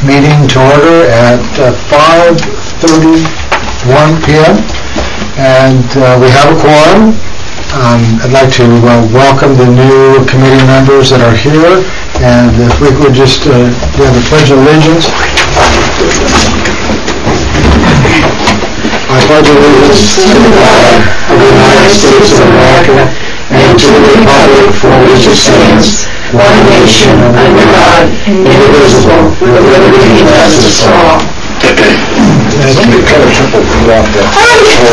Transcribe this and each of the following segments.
meeting to order at 5:31 p.m. and we have a quorum. I'd like to welcome the new committee members that are here, and if we could just do the Pledge of Allegiance. I pledge allegiance to the flag of the United States of America and to the republic for which it stands, one nation, under God, indivisible, with liberty and justice for all. Somebody cut a triple off there. I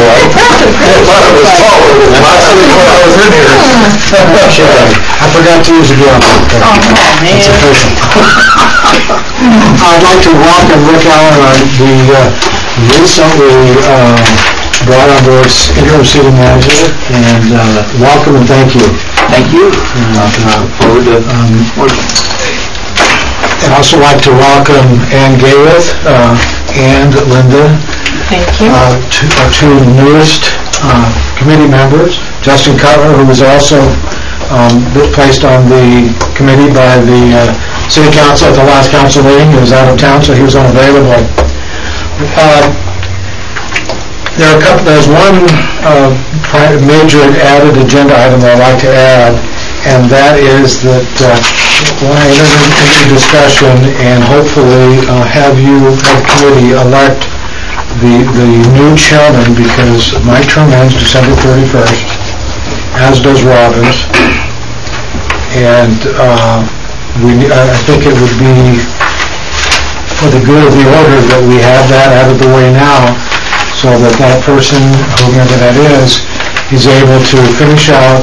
forgot to use the drum. It's official. I'd like to welcome Rick Allen, the recently brought on board interim city manager, and welcome and thank you. Thank you. Forward to I'd also like to welcome Ann Gayworth and Linda, thank you. Our two newest committee members. Justin Cutler, who was also placed on the committee by the City Council at the last council meeting. He was out of town, so he was unavailable. There's one major added agenda item that I'd like to add, and that is that when I enter into discussion and hopefully have you, the committee, elect the new chairman, because my term ends December 31st, as does Robin's, and I think it would be for the good of the order that we have that out of the way now, so that person, whoever that is able to finish out,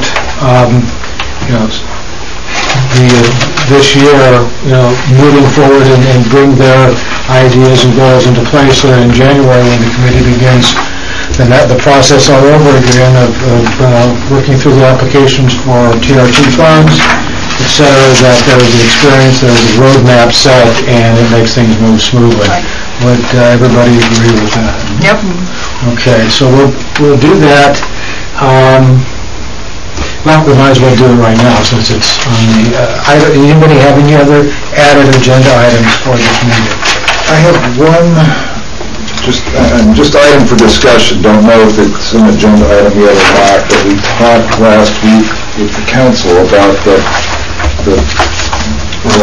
this year, moving forward and bring their ideas and goals into place so that in January, when the committee begins the process all over again of working through the applications for TRT funds, etc., that there's an experience, there's a roadmap set, and it makes things move smoothly. Would everybody agree with that? Yep. Okay, so we'll do that. Well, we might as well do it right now since it's on the... anybody have any other added agenda items for this meeting? I have one just item for discussion. Don't know if it's an agenda item yet or not, but we talked last week with the council about the 2%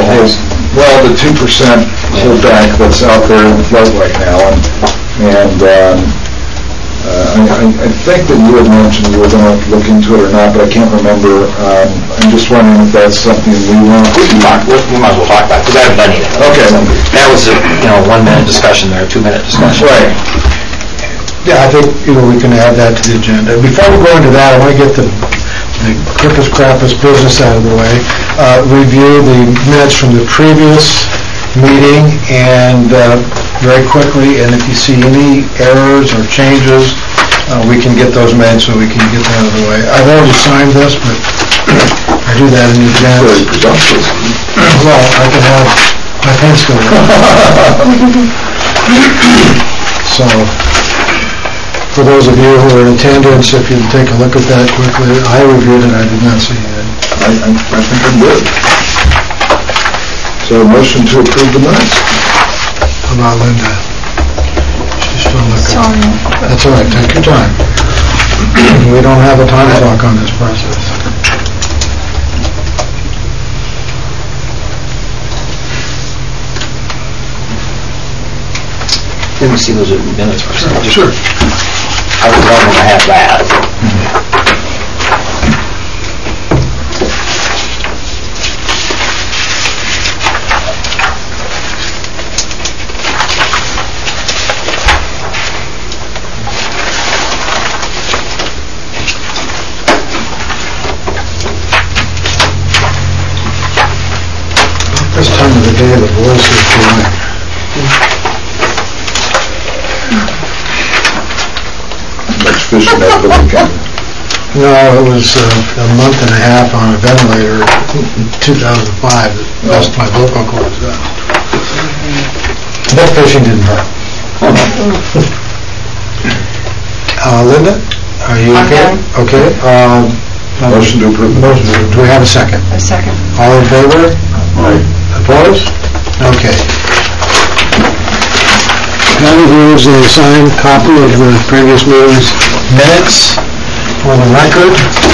holdback that's out there in the flood right now, and I think that you had mentioned you were going to look into it or not, but I can't remember. I'm just wondering if that's something we want to... We might as well talk about it, because I haven't done anything. Okay. So that was a 1-minute discussion there, a 2-minute discussion. Right. Yeah, I think we can add that to the agenda. Before we go into that, I want to get the quickest, crappiest business out of the way. Review the minutes from the previous meeting, and very quickly, and if you see any errors or changes, we can get those made so we can get that out of the way. I've already signed this, but I do that in advance. Well, I can have my pen still on. So, for those of you who are in attendance, if you take a look at that quickly, I reviewed it, I did not see it. I think I'm good. So, motion to approve the minutes. How about Linda? She's still looking. Sorry. That's all right, take your time. We don't have a time clock on this process. Let me see those minutes for a second. Sure. I was wondering I have that. This time of the day, the voice is going. Much fishing over the weekend. No, it was a month and a half on a ventilator in 2005. That's my vocal cords out. But fishing didn't hurt. Linda, are you okay? Okay. Motion to approve. Motion. Do we have a second? A second. All in favor? Aye. Opposed? Okay. here's a signed copy of the previous meeting's minutes for the record.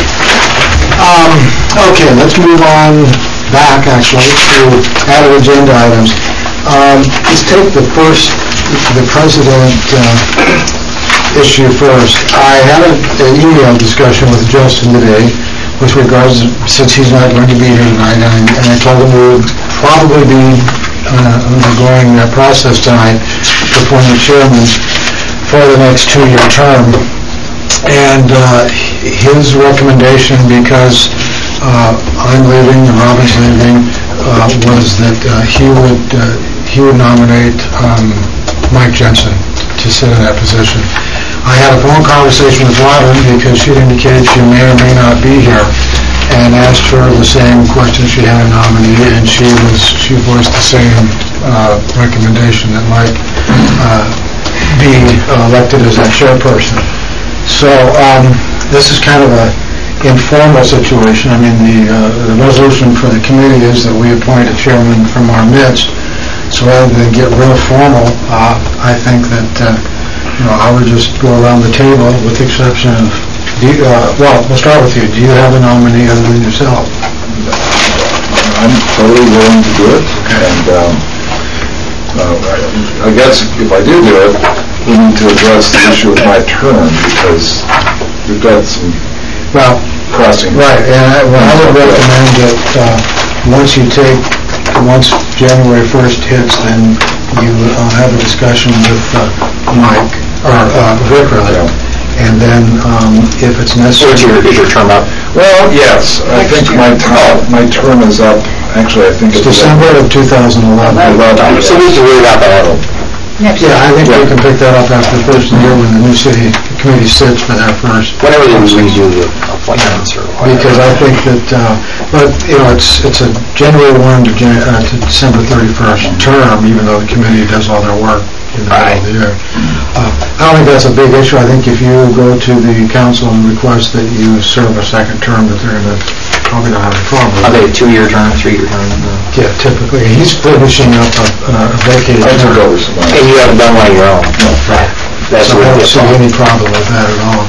Okay, let's move on back, actually, to added agenda items. Let's take the president issue first. I had an email discussion with Justin today with regards, since he's not going to be here tonight, and I told him we would probably be undergoing that process tonight to appoint a chairman for the next 2-year term. And his recommendation, because I'm leaving and Robin's leaving, was that he would nominate Mike Jensen to sit in that position. I had a phone conversation with Robin because she indicated she may or may not be here, and asked her the same question she had a nominee, and she voiced the same recommendation that Mike be elected as that chairperson. So this is kind of a informal situation. I mean, the resolution for the committee is that we appoint a chairman from our midst. So rather than get real formal, I think that I would just go around the table with the exception of, well, we'll start with you. Do you have a nominee other than yourself? I'm totally willing to do it, and I guess if I do it, we need to address the issue of my term, because we've got some crossing. Right, and I would recommend that once January 1st hits, then you have a discussion with Mike, or Rick, rather. And then, if it's necessary... So is your term up? Well, yes, I think my term is up, actually, I think it's December of 2011. So we can worry about that. Yeah, I think we can pick that up after the first year when the new city committee sits for that first. Whenever they redo the appointments or whatever. Because I think that, but, it's a January 1 to December 31st term, even though the committee does all their work in the middle of the year. I don't think that's a big issue. I think if you go to the council and request that you serve a second term, that they're going to probably not have a problem. Are they a 2-year term, 3-year term? Yeah, typically. He's finishing up a vacated term. And you haven't done one of your own? No. Right. So I don't see any problem with that at all.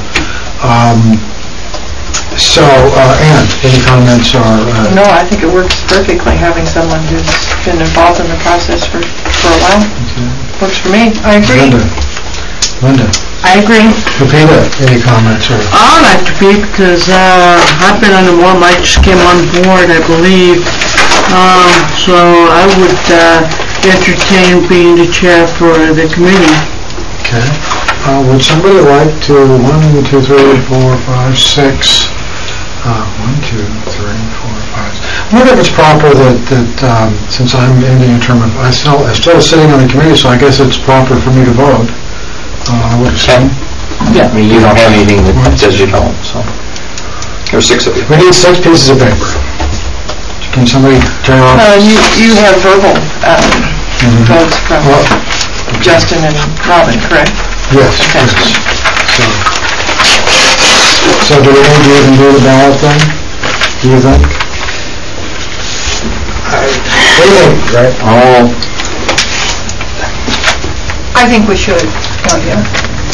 So, Ann, any comments or... No, I think it works perfectly, having someone who's been involved in the process for a while. Okay. Works for me. I agree. Linda? I agree. Pepita, any comments or... I like to be, because I've been on the board. Mike just came on board, I believe. So I would entertain being the chair for the committee. Okay. Would somebody like to, 1, 2, 3, 4, 5, 6... 1, 2, 3, 4, 5. I wonder if it's proper that since I'm ending a term, I'm still sitting on the committee, so I guess it's proper for me to vote. I would assume. Yeah, I mean, you don't have anything that says you don't, so. There are 6 of you. We need 6 pieces of paper. Can somebody turn off? You have verbal votes from Justin and Robin, correct? Yes. Okay. Yes. So do we need to even do the ballot thing? Do you think? What do you think, right? I think we should, don't you?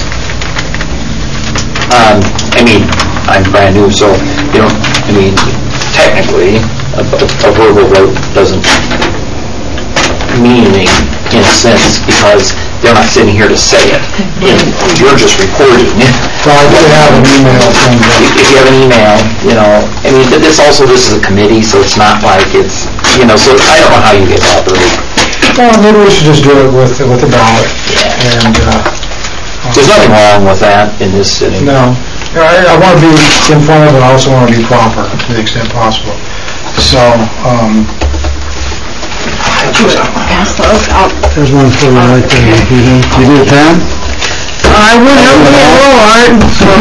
I mean, I'm brand new, so, technically, a verbal vote doesn't mean anything in a sense, because they're not sitting here to say it. You're just recording. Well, I do have an email from them. If you have an email, this is a committee, so it's not like it's, so I don't know how you get that, really. Well, maybe we should just do it with the ballot. And there's nothing wrong with that in this sitting. No. I want to be informal, but I also want to be proper to the extent possible. So, Pass those out. there's one for you right there. You need a pen? I wouldn't know who they are, so...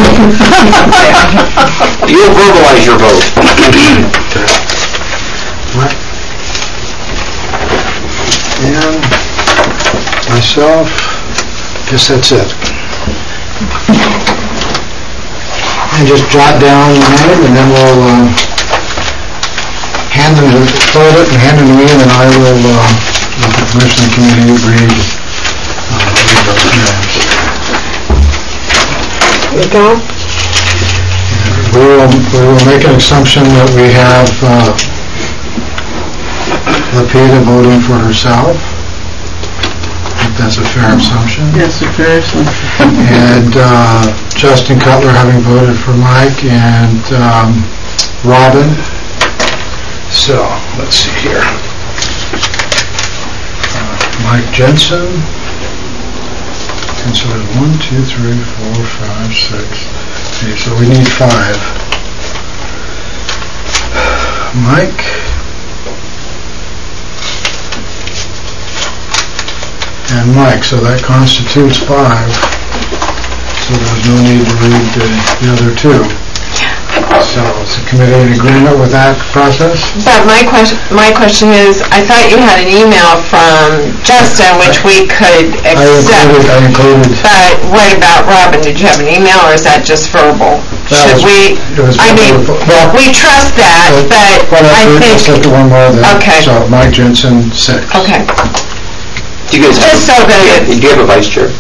You'll verbalize your vote. Right. And myself, guess that's it. And just jot down the name, and then we'll fold it and hand it to me, and then I will, with the permission of the committee, read those No? We will make an assumption that we have Lapita voting for herself. I think that's a fair assumption. Yes, a fair assumption. And Justin Cutler having voted for Mike, and Robin. So, let's see here. Mike Jensen. And so it's 1, 2, 3, 4, 5, 6. Okay, so we need 5. Mike. And Mike, so that constitutes 5. So there's no need to read the other 2. So is the committee in agreement with that process? But my question is, I thought you had an email from Justin which we could accept. I included. But what about Robin? Did you have an email, or is that just verbal? Should we? I mean, we trust that, but I think. Let's look at one more then. Okay. So Mike Jensen, 6. Okay. Do you guys Just so that do you have a vice chair?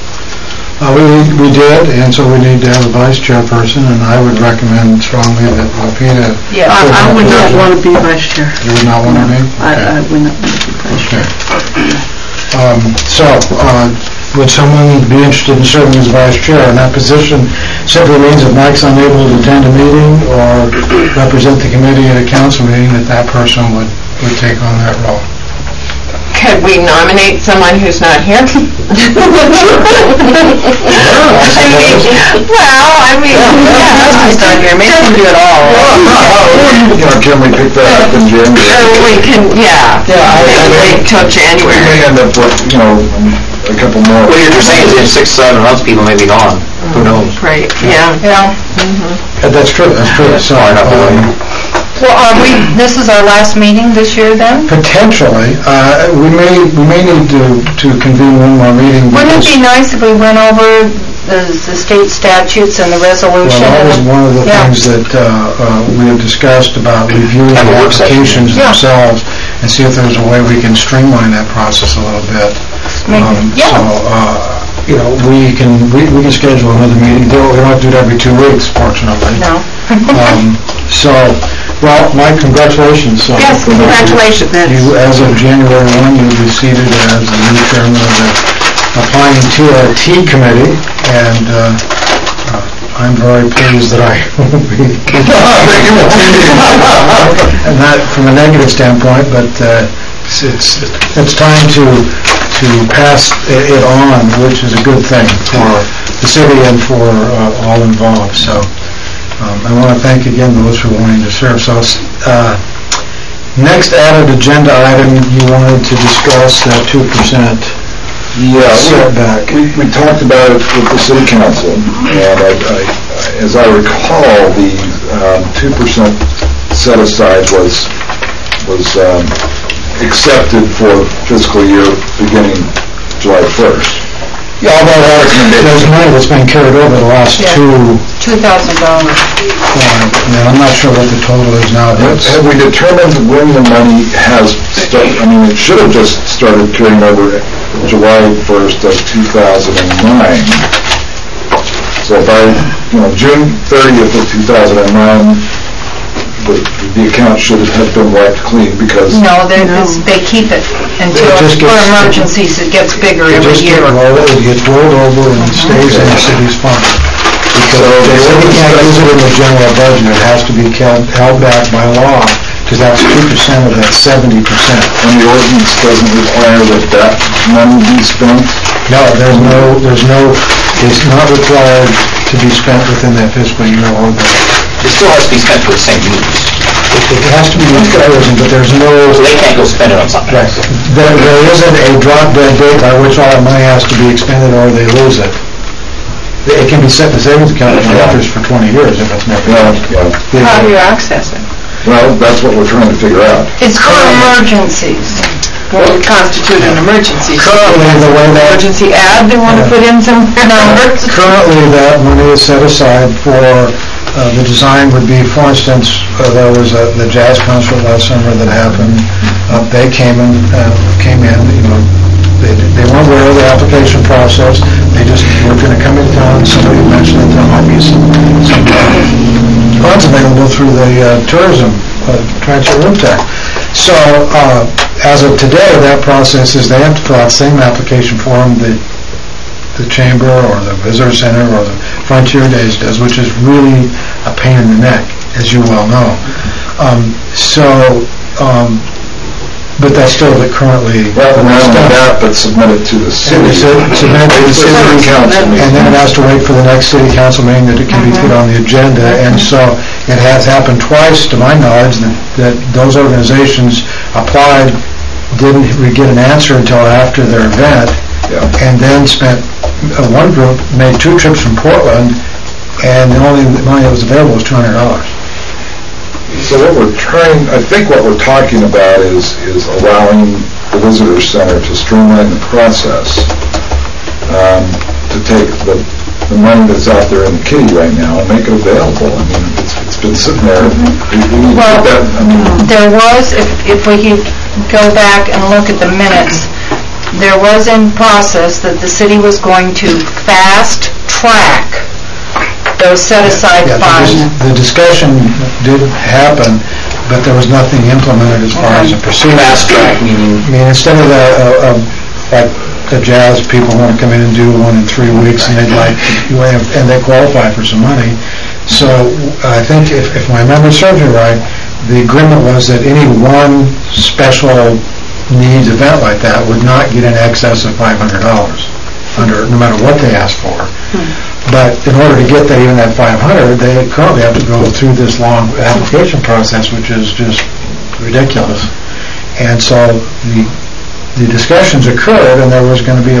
We did, and so we need to have a vice chairperson, and I would recommend strongly that Lapita. Yeah, I would not want to be vice chair. You would not want to be? I would not want to be vice chair. So, would someone be interested in serving as vice chair? And that position simply means if Mike's unable to attend a meeting or represent the committee at a council meeting, that person would take on that role. could we nominate someone who's not here? I mean, he's not here, maybe we can do it all. Can we pick that up in January? Or we can, maybe wait till January. We may end up with, a couple more. Well, you're saying in 6, 7 months, people may be gone. Who knows? Right, yeah. That's true, So, Well, this is our last meeting this year then? potentially, we may need to convene one more meeting. Wouldn't it be nice if we went over the state statutes and the resolution? Well, that was one of the things that we had discussed about reviewing the applications themselves and see if there's a way we can streamline that process a little bit. We can schedule another meeting. We don't have to do it every 2 weeks, fortunately. No. Well, Mike, congratulations. Yes, congratulations. You, as of January 1, you'll be seated as the new chairman of the Applying TRT Committee, and I'm very pleased that I will be. And not from a negative standpoint, but it's time to pass it on, which is a good thing for the city and for all involved. So I want to thank again those who are wanting to serve. So next added agenda item, you wanted to discuss that 2% setback. We talked about it with the city council, and as I recall, the 2% set aside was accepted for fiscal year beginning July 1st. Yeah, although there's money that's been carried over the last $2,000. I'm not sure what the total is now. Have we determined when the money has started? I mean, it should have just started carrying over July 1st of 2009. So by June 30th of 2009, the account should have been wiped clean because... No, they keep it until, for emergencies, it gets bigger every year. It gets rolled over and stays in the city's fund. Because they really can't use it in the general budget. It has to be held back by law, because that's 2% of that 70%. And the ordinance doesn't require that money be spent? No, it's not required to be spent within that fiscal year or It still has to be spent for the same use. It has to be used for everything, but there's no... So they can't go spend it on something else. There isn't a drop-dead date by which all that money has to be expended or they lose it. It can be set in the savings account for interest for 20 years if it's never used. How do you access it? Well, that's what we're trying to figure out. It's for emergencies. What would constitute an emergency? Currently, the way that... Emergency ad they want to put in somewhere? Currently, that money is set aside for... the design would be, for instance, there was the jazz concert last summer that happened. They came in, they weren't aware of the application process. They just were going to come into town, somebody mentioned that there might be some funds available through the tourism, transfer room tax. So, as of today, that process is they have to fill out the same application form that the Chamber or the Visitor Center or the Frontier Days does, which is really a pain in the neck, as you well know. But that's still currently... Rather than that, but submit it to the city. Submit it to the city council, and then it has to wait for the next city council meeting that it can be put on the agenda. And so it has happened twice, to my knowledge, that those organizations applied, didn't get an answer until after their event, and then one group made 2 trips from Portland, and the only money that was available was $200. So I think what we're talking about is allowing the visitor center to streamline the process, to take the money that's out there in the kitty right now and make it available. I mean, it's been sitting there. Well, there was, if we could go back and look at the minutes, there was in process that the city was going to fast track those set-aside funds. The discussion did happen, but there was nothing implemented as far as a procedure. Fast track meaning? I mean, instead of like the jazz people want to come in and do one in 3 weeks, and they'd like to, and they qualify for some money. So I think if my memory serves me right, the agreement was that any one special needs event like that would not get in excess of $500 no matter what they asked for. But in order to get even that $500, they currently have to go through this long application process, which is just ridiculous. And so the discussions occurred, and there was going to be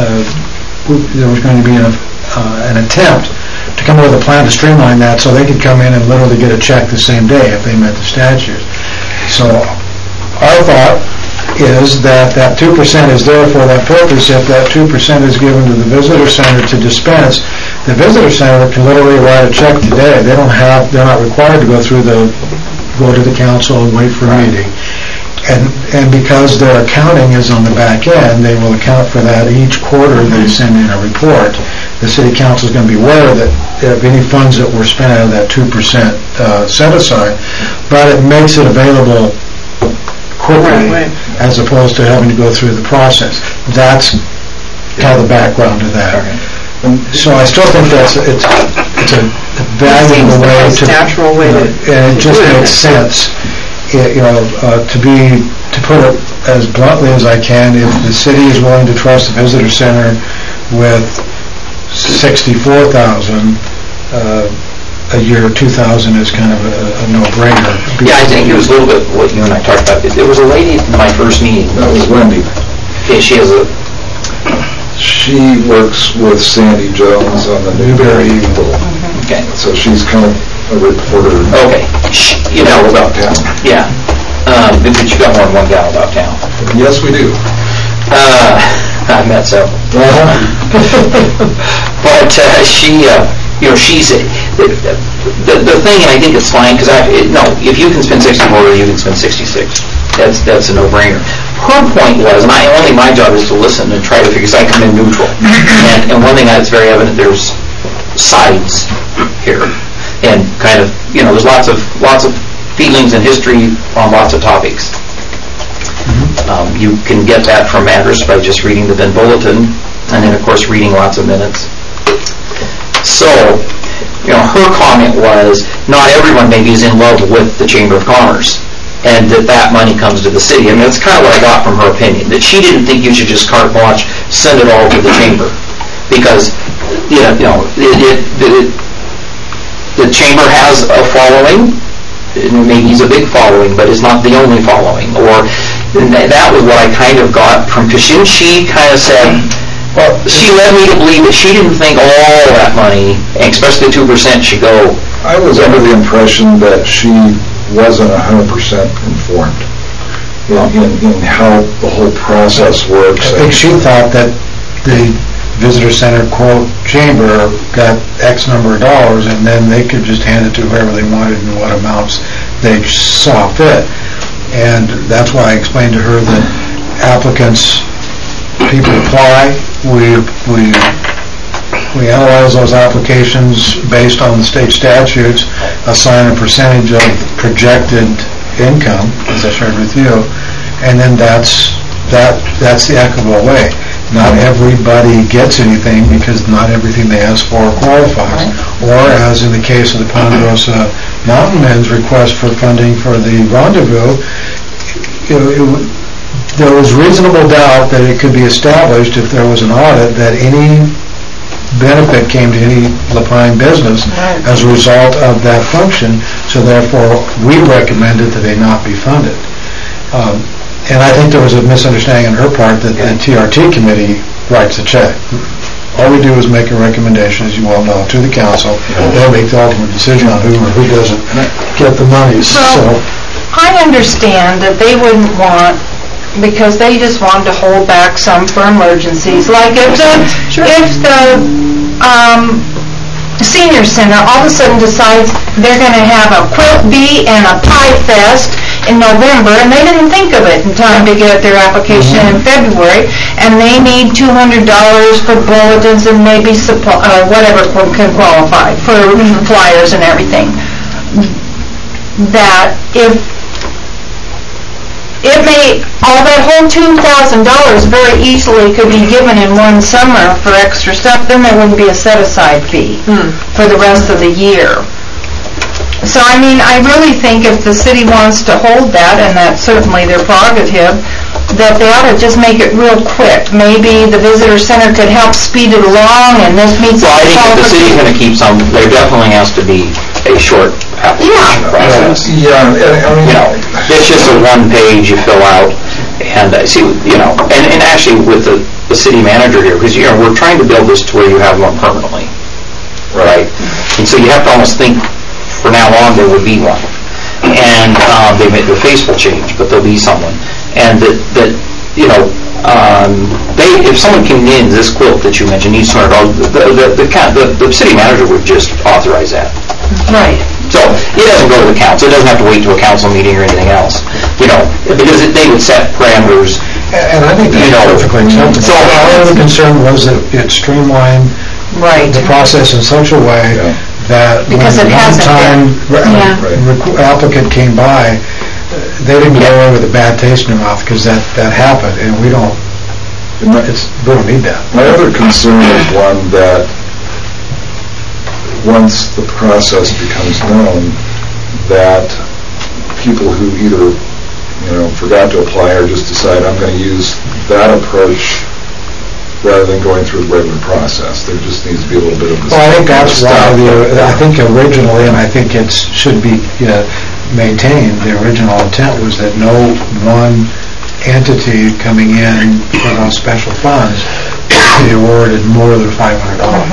an attempt to come up with a plan to streamline that, so they could come in and literally get a check the same day if they met the statute. So our thought is that 2% is there for that purpose. If that 2% is given to the visitor center to dispense, the visitor center can literally write a check today. They're not required to go to the council and wait for a meeting. And because their accounting is on the back end, they will account for that each quarter they send in a report. The city council is going to be aware that if any funds that were spent out of that 2% set aside, but it makes it available quickly, as opposed to having to go through the process. That's kind of the background to that. So I still think it's a valuable way to, natural way to, and it just makes sense. To put it as bluntly as I can, if the city is willing to trust the visitor center with $64,000 a year, 2,000 is kind of a no-brainer. Yeah, I think it was a little bit what you and I talked about. There was a lady at my first meeting. That was Wendy. Okay, She works with Sandy Jones on the Newberry Eagle. Okay. So she's kind of a reporter. Okay. About town. Yeah. But you got more than one gal about town. Yes, we do. I've met several. But she's the thing, and I think it's fine because if you can spend 64, you can spend 66. That's a no-brainer. Her point was, and my job is to listen and try to figure. Because I come in neutral, and one thing that's very evident, there's sides here, and kind of there's lots of feelings and history on lots of topics. You can get that from Andrus by just reading the Bend Bulletin, and then of course reading lots of minutes. So, her comment was, not everyone maybe is in love with the Chamber of Commerce, and that money comes to the city. I mean, that's kind of what I got from her opinion, that she didn't think you should just carte blanche send it all to the Chamber, because the Chamber has a following. Maybe it's a big following, but it's not the only following. Or that was what I kind of got from, because she kind of said, well, she led me to believe that she didn't think all that money, especially 2%, should go. I was under the impression that she wasn't 100% informed in how the whole process works. I think she thought that the visitor center, quote, chamber got X number of dollars, and then they could just hand it to whoever they wanted and what amounts they saw fit. And that's why I explained to her that applicants, people apply, we we analyze those applications based on the state statutes, assign a percentage of projected income, as I shared with you, and then that's the equitable way. Not everybody gets anything because not everything they ask for qualifies. Or as in the case of the Ponderosa Mountain Men's request for funding for the rendezvous, there was reasonable doubt that it could be established if there was an audit that any benefit came to any La Pine business as a result of that function, so therefore we recommended that they not be funded. And I think there was a misunderstanding on her part that the TRT committee writes a check. All we do is make a recommendation, as you well know, to the council. They'll make the ultimate decision on who or who doesn't get the money. So I understand that they wouldn't want, because they just wanted to hold back some for emergencies. Like if the senior center all of a sudden decides they're going to have a quilt bee and a pie fest in November, and they didn't think of it in time to get their application in February, and they need $200 for bulletins and maybe whatever can qualify for flyers and everything. That if all that whole $2,000 very easily could be given in one summer for extra stuff, then there wouldn't be a set-aside fee for the rest of the year. So, I mean, I really think if the city wants to hold that, and that's certainly their prerogative, that they ought to just make it real quick. Maybe the visitor center could help speed it along, and this meets... Well, I think if the city's going to keep some, there definitely has to be a short application process. It's just a one page you fill out, and and actually with the city manager here, because we're trying to build this to where you have one permanently, right? And so you have to almost think, from now on there would be one, and the face will change, but there'll be someone, and if someone came in this quilt that you mentioned needs $200, the city manager would just authorize that. Right. So it doesn't go to the council. It doesn't have to wait to a council meeting or anything else, because they would set parameters. And I think that's perfectly acceptable. So our only concern was that it streamlined the process in such a way that because when one-time applicant came by, they didn't go away with a bad taste in their mouth, because that happened, and we don't need that. My other concern is one that once the process becomes known, that people who either forgot to apply or just decide I'm going to use that approach rather than going through the regular process. There just needs to be a little bit of this. Well, I think that's why I think originally, and I think it should be maintained, the original intent was that no one entity coming in for those special funds be awarded more than $500.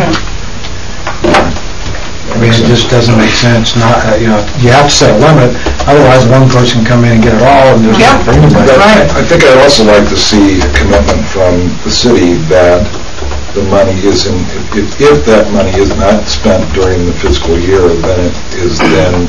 I mean, it just doesn't make sense. You have to set a limit, otherwise one person can come in and get it all, and there's nothing for anybody. I think I'd also like to see a commitment from the city that the money isn't, if that money is not spent during the fiscal year, then it is then,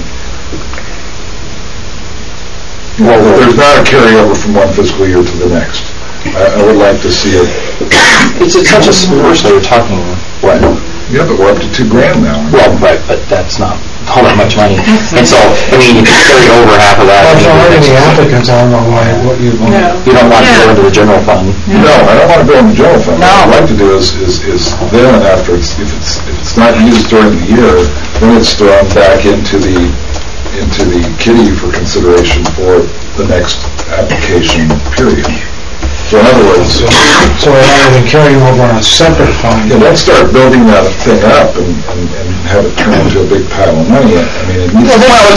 there's not a carryover from one fiscal year to the next. I would like to see it. It's such a small, so you're talking, what? Yeah, but we're up to $2,000 now. Well, right, but that's not all that much money. And so, I mean, you can carry over half of that. Well, if there aren't any applicants, I don't know what you'd want. You don't want to go into the general fund. No, I don't want to go in the general fund. What I'd like to do is then after, if it's not used during the year, then it's thrown back into the kitty for consideration for the next application period. So in other words, so rather than carrying over on a separate fund, let's start building that thing up and have it turn into a big pile of money. I mean, it needs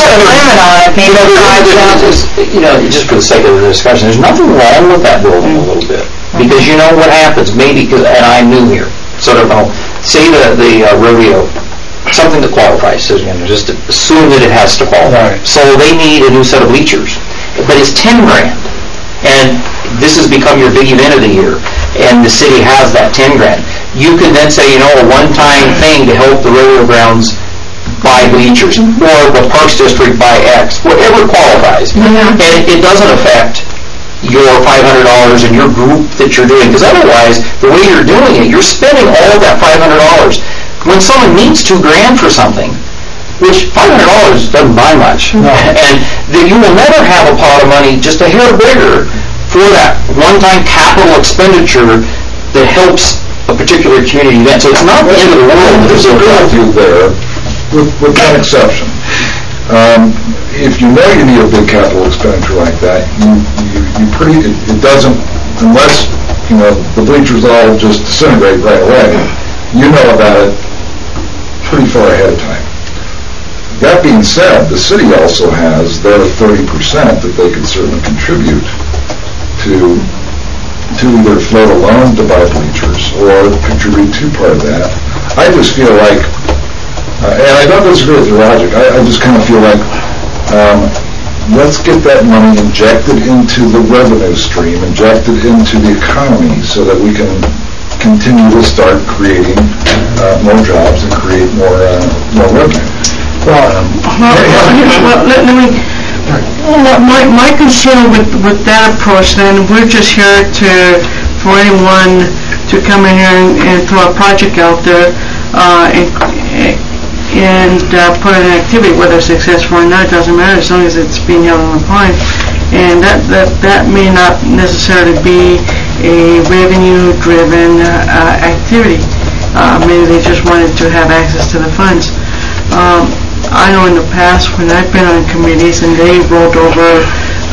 just for the sake of the discussion, there's nothing wrong with that building a little bit, because you know what happens. Maybe, and I'm new here, so I don't know. Say the rodeo, something that qualifies. So just assume that it has to qualify. Right. So they need a new set of bleachers, but it's $10,000. And this has become your big event of the year, and the city has that $10,000. You can then say, a one-time thing to help the rodeo grounds buy bleachers, or the Parks District buy X, whatever qualifies. And it doesn't affect your $500 in your group that you're doing, because otherwise, the way you're doing it, you're spending all of that $500. When someone needs $2,000 for something, which $500 doesn't buy much, and that you will never have a pot of money just a hair bigger for that one-time capital expenditure that helps a particular community event. So it's not the end of the world. There's a value there, with one exception. If you know you need a big capital expenditure like that, it doesn't, unless, the bleachers all just disintegrate right away, you know about it pretty far ahead of time. That being said, the city also has their 30% that they could certainly contribute to either float a loan to buy bleachers or contribute to part of that. I just feel like, and I don't disagree with your logic, I just kind of feel like let's get that money injected into the revenue stream, injected into the economy so that we can continue to start creating more jobs and create more revenue. My concern with that approach, then, we're just here for anyone to come in here and throw a project out there and put an activity, whether it's successful or not, it doesn't matter as long as it's being held on the line. And that may not necessarily be a revenue-driven activity. Maybe they just wanted to have access to the funds. I know in the past when I've been on committees and they rolled over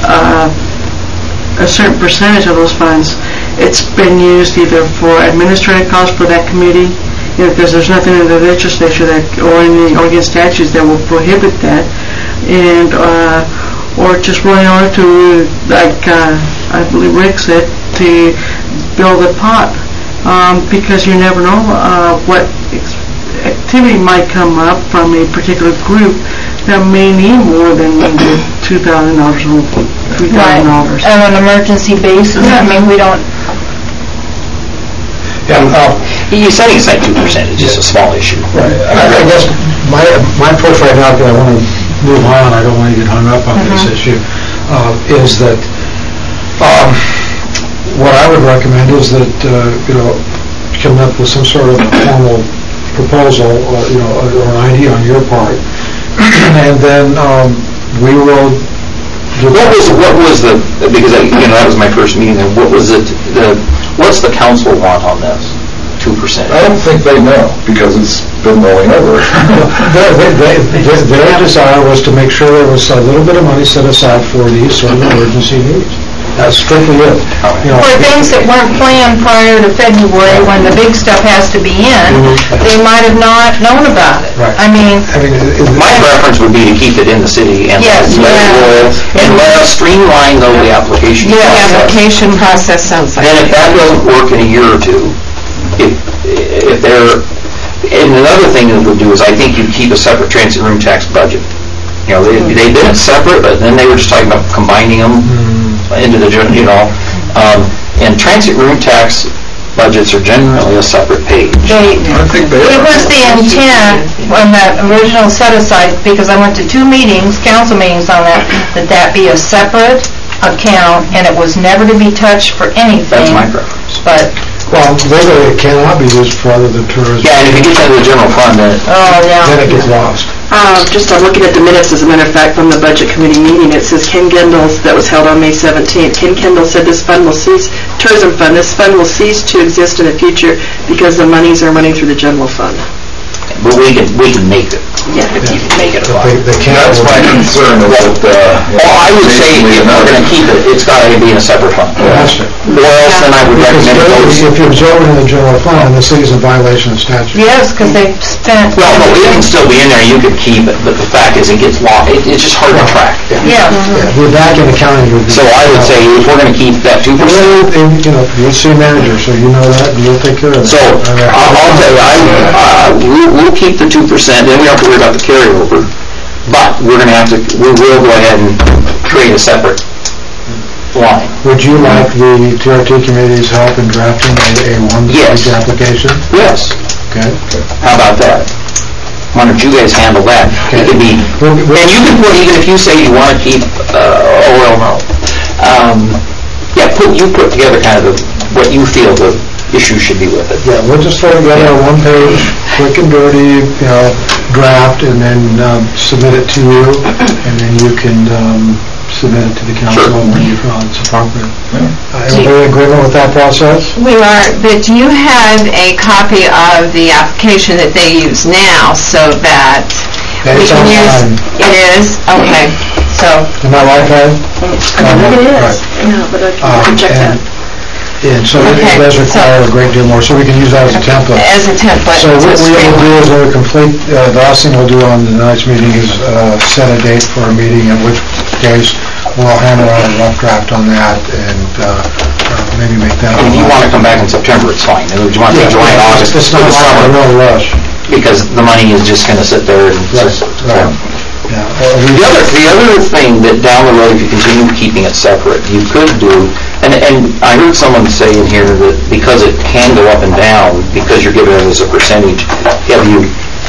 a certain percentage of those funds, it's been used either for administrative costs for that committee, because there's nothing in the legislature or in the Oregon statutes that will prohibit that, and or just running over to, like I believe Rick said, to build a pot, because you never know what activity might come up from a particular group that may need more than $2,000 or $3,000. On an emergency basis, I mean, we don't... You're setting aside 2%, it's just a small issue. Right. I guess my approach right now, because I want to move on, I don't want to get hung up on this issue, is that what I would recommend is that, come up with some sort of formal proposal, or an idea on your part, and then we will. What was the? Because that was my first meeting. And what was it? What's the council want on this? 2%. I don't think they know because it's been rolling over. Their desire was to make sure there was a little bit of money set aside for these sort of emergency needs. That's strictly it. For things that weren't planned prior to February, when the big stuff has to be in, they might have not known about it. Right. I mean, my preference would be to keep it in the city and let us streamline the application process. The application process sounds like. And if that doesn't work in a year or two, if they're, and another thing that we'll do is I think you keep a separate transit room tax budget. They've been separate, but then they were just talking about combining them into the, and transit room tax budgets are generally a separate page. it was the intent on that original set-aside, because I went to 2 meetings, council meetings on that be a separate account, and it was never to be touched for anything. That's my preference. But well, legally it cannot be used for other than tourism. Yeah, and if it gets into the general fund, then it gets lost. Just I'm looking at the minutes, as a matter of fact, from the Budget Committee meeting. It says Ken Gendel, that was held on May 17th. Ken Gendel said this fund will cease, tourism fund, this fund will cease to exist in the future because the monies are running through the general fund. but we can make it. Yeah. If you can make it a fund. That's my concern is that, I would say if we're going to keep it, it's got to be in a separate fund. Or else then I would recommend if you absorb it in the general fund, the city's in violation of statute. Yes, because they've spent... Well, no, it can still be in there, you could keep it, but the fact is it gets lost, it's just hard to track. Yeah. We're back in accounting. So I would say if we're going to keep that 2%. You'll see a manager, so you know that, and you'll take care of it. So I'll tell you, we'll keep the 2%, then we don't have to worry about the carryover, but we will go ahead and create a separate line. Would you like the TRT committee's help in drafting a one-page application? Yes. Okay. How about that? Why don't you guys handle that? Okay. It could be, and you can put, even if you say you want to keep, you put together kind of what you feel the issue should be with it. Yeah, we'll just throw together a one-page, quick and dirty, draft, and then submit it to you, and then you can submit it to the council when you feel it's appropriate. Everybody in agreement with that process? We are, but do you have a copy of the application that they use now so that we It's can use? online. It is? Okay, so. Am I right, Patty? I think it is. Yeah, but I can check that. And so it Okay, does require a great deal more, so we can use that as a template. As a template. So what we will do is when we complete, the last thing we'll do on the night's meeting is set a date for a meeting, in which case we'll hammer out a rough draft on that and maybe make that. If you want to come back in September, it's fine. If you want to take July and August, It's for not the like a summer, real rush. because the money is just going to sit there and just... Right. Yeah. The other thing that down the road, if you continue keeping it separate, you could do, and I heard someone say in here that because it can go up and down, because you're giving it as a percentage, have you,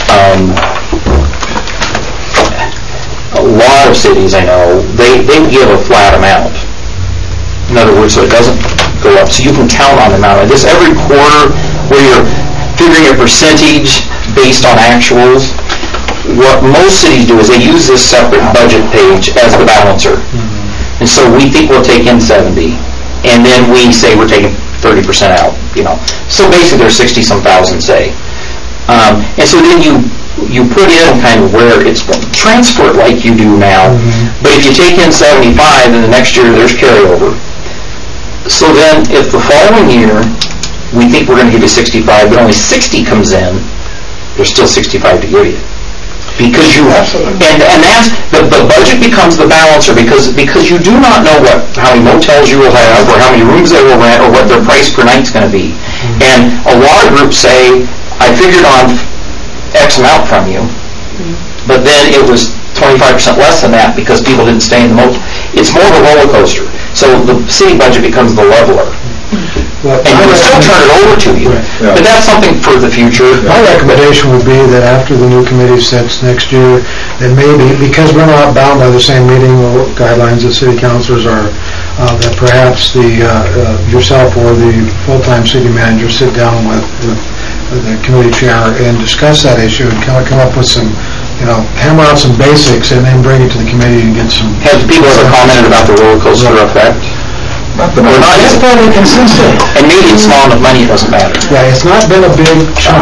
a lot of cities I know, they give a flat amount. In other words, so it doesn't go up, so you can count on the amount. This every quarter where you're figuring a percentage based on actuals, what most cities do is they use this separate budget page as the balancer. And so we think we'll take in 70, and then we say we're taking 30% out, So basically there's 60-some thousand, say. And so then you put in kind of where it's going. Transfer it like you do now, but if you take in 75, then the next year there's carryover. So then if the following year we think we're going to give you 65, but only 60 comes in, there's still 65 to give you. Because you, and that's, the budget becomes the balancer because you do not know how many motels you will have or how many rooms they will rent or what their price per night's going to be. And a lot of groups say, I figured on X amount from you, but then it was 25% less than that because people didn't stay in the motel. It's more of a roller coaster. So the city budget becomes the leveler. And you can still turn it over to you, but that's something for the future. My recommendation would be that after the new committee sets next year, then maybe, because we're not bound by the same meeting guidelines that city councilors are, that perhaps yourself or the full-time city manager sit down with the committee chair and discuss that issue and come up with some, hammer out some basics and then bring it to the committee and get some... Have people ever commented about the roller coaster effect? We're not just fairly consistent. And maybe it's small enough money, it doesn't matter. Yeah, it's not been a big chunk.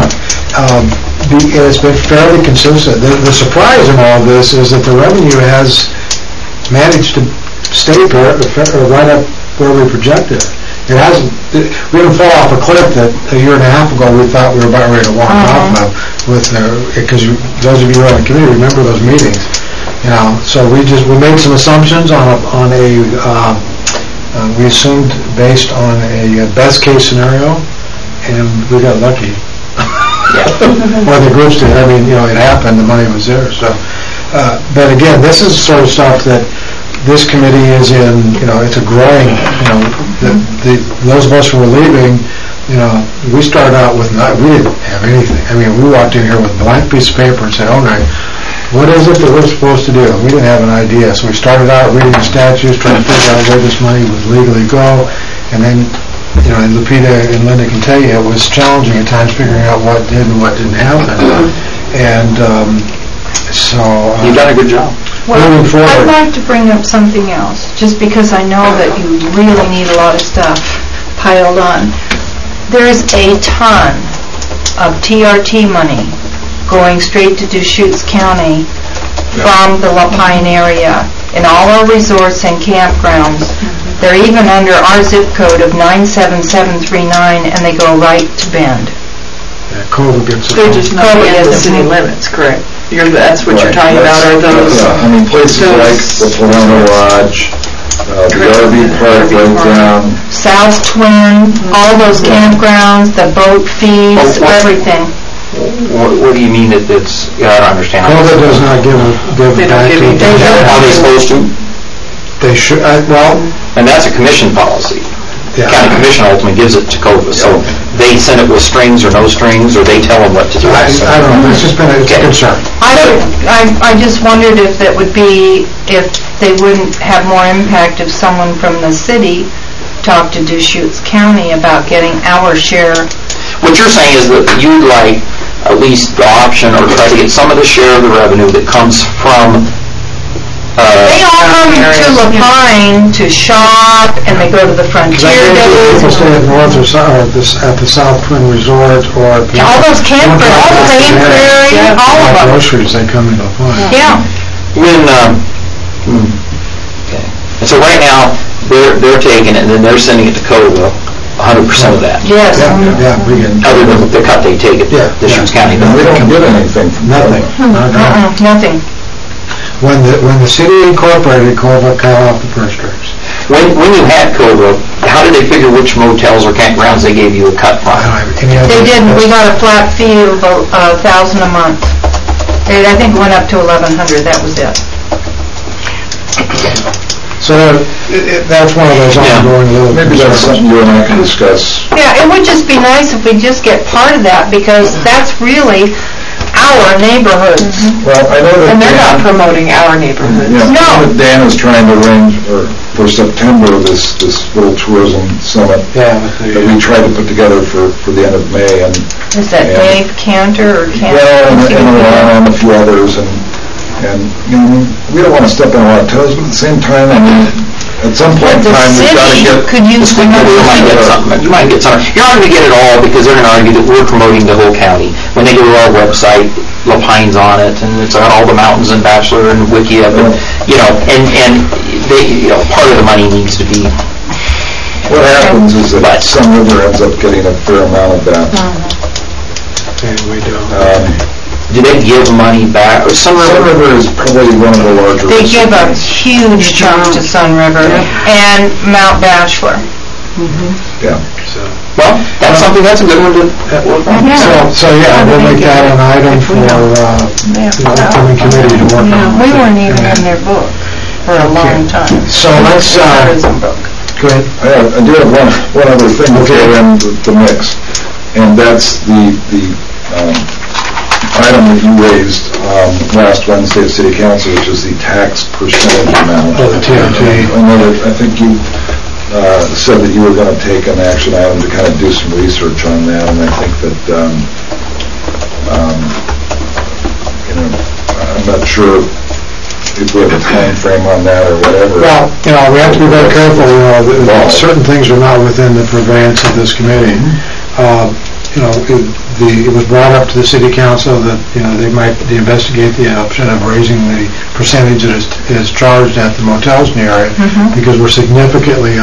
It's been fairly consistent. The surprise in all this is that the revenue has managed to stay right up where we projected. It hasn't. We didn't fall off a cliff that a year and a half ago we thought we were about ready to walk off of. Because those of you who are on the committee remember those meetings. So we made some assumptions on a. We assumed based on a best case scenario, and we got lucky. Or the groups did. It happened. The money was there. So, but again, this is sort of stuff that this committee is in. It's a growing. Those of us who were leaving, we started out with we didn't have anything. We walked in here with a blank piece of paper and said, "Oh, no. What is it that we're supposed to do?" We didn't have an idea, so we started out reading the statutes, trying to figure out where this money would legally go, and then, and Lupita and Linda can tell you, it was challenging at times figuring out what did and what didn't happen. And so... You've done a good job. Moving forward. I'd like to bring up something else, just because I know that you really need a lot of stuff piled on. There's a ton of TRT money going straight to Deschutes County from the Lapine area in all our resorts and campgrounds. They're even under our zip code of 97739, and they go right to Bend. COVA gets it. They're just not in the city limits, correct? That's what you're talking about, are those? Places like the Pomona Lodge, the RV park right down. South Twin, all those campgrounds, the boat fees, everything. What do you mean that it's... I don't understand. COVA does not give it back to... Are they supposed to? They should, And that's a commission policy. The county commission ultimately gives it to COVA, so they send it with strings or no strings, or they tell them what to do. I don't know, it's just been a concern. I just wondered if they wouldn't have more impact if someone from the city talk to Deschutes County about getting our share. What you're saying is that you'd like at least the option or try to get some of the share of the revenue that comes from They all come to LaPine to shop, and they go to the Frontier Days. People stay at North or at the South Twin Resort or... All those campgrounds, all the Lane Prairie, all of them. Groceries, they come into play. Yeah. Okay. And so right now, they're taking it, and then they're sending it to Coville, 100% of that. Yes. Yeah, we get... Other than the cut they take at Deschutes County. We don't get anything from Nothing. Nothing. When the city incorporated, Coville cut off the purse strings. When you had Coville, how did they figure which motels or campgrounds they gave you a cut from? They didn't. We got a flat fee of $1,000 a month. I think it went up to $1,100. That was it. So that's one of those ongoing little... Maybe that's something you and I can discuss. Yeah, it would just be nice if we just get part of that, because that's really our neighborhoods. Well, I know that... And they're not promoting our neighborhoods. Yeah, No. I know that Dan is trying to arrange for September this little tourism summit that we tried to put together for the end of May. And Is that Dave Cantor or Cantor? well, and a few others, and you know, we don't want to step on a lot of toes, but at the same time, I mean, at some point in time, we've got to get... Could use You might get something. You're not going to get it all because they're going to argue that we're promoting the whole county. When they go to our website, LaPine's on it, and it's got all the mountains in Bachelor and Wikia, and they, part of the money needs to be... What happens is that Sun River ends up getting a fair amount of that. And we do. Do they give money back? Sun River is probably one of the larger... They give a huge chunk to Sun River and Mount Bachelor. Yeah. Well, that's a good one to work on. So we'll make that an item for upcoming committee to work on. We weren't even in their book for a long time. So let's... Tourism book. Go ahead. I do have one other thing to throw in the mix, and that's the item that you raised last Wednesday at City Council, which is the tax percentage amount. Oh, the TNT. I think you said that you were going to take an action item to kind of do some research on that, and I think that I'm not sure if we have a time frame on that or whatever. Well, we have to be very careful. Certain things are not within the purveyance of this committee. It was brought up to the city council that they might investigate the option of raising the percentage that is charged at the motels near it, because we're significantly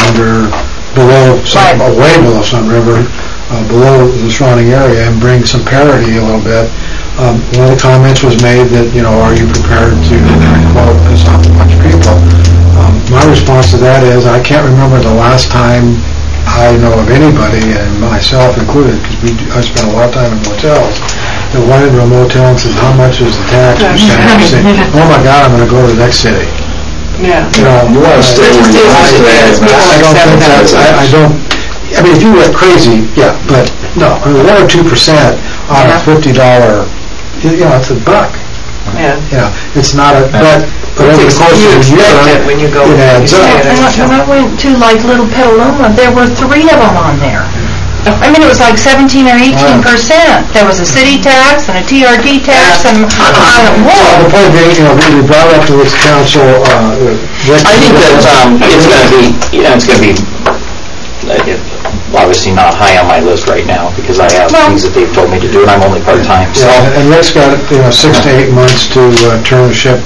way below Sun River, below the surrounding area, and bring some parity a little bit. One of the comments was made that, are you prepared to quote this off a bunch of people? My response to that is, I can't remember the last time I know of anybody, and myself included, because I spent a lot of time in motels, that went into a motel and said, how much is the tax percentage? Say, oh my God, I'm going to go to the next city. Yeah. You want to stay where you want to stay. I don't think that's, I mean, if you went crazy, yeah, but no, 1 or 2% on a $50, it's $1. Yeah. It's not a, but over the course of the year, when you go it adds up. When I went to Little Petaluma, there were 3 of them on there. I mean, it was like 17 or 18%. There was a city tax and a TRT tax, and the point being, we brought up to this council. I think that it's going to be obviously not high on my list right now because I have things that they've told me to do, and I'm only part-time. So. And Rick's got 6 to 8 months to turn the ship.